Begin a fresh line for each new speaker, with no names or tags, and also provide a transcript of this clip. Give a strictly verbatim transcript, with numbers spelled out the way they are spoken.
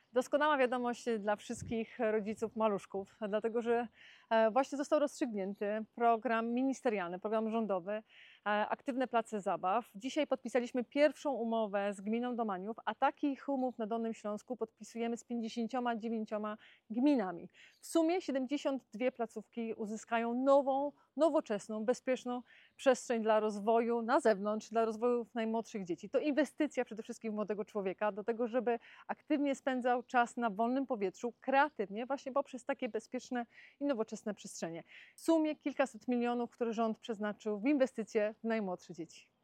Doskonała wiadomość dla wszystkich rodziców maluszków, dlatego że e, właśnie został rozstrzygnięty program ministerialny, program rządowy, e, Aktywne Place Zabaw. Dzisiaj podpisaliśmy pierwszą umowę z gminą Domaniów, a takich umów na Dolnym Śląsku podpisujemy z pięćdziesięcioma dziewięcioma gminami. W sumie siedemdziesiąt dwie placówki uzyskają nową, nowoczesną, bezpieczną przestrzeń dla rozwoju na zewnątrz, dla rozwoju najmłodszych dzieci. To inwestycja przede wszystkim w młodego człowieka, do tego, żeby aktywnie spędzał czas na wolnym powietrzu, kreatywnie, właśnie poprzez takie bezpieczne i nowoczesne przestrzenie. W sumie kilkaset milionów, które rząd przeznaczył w inwestycje w najmłodsze dzieci.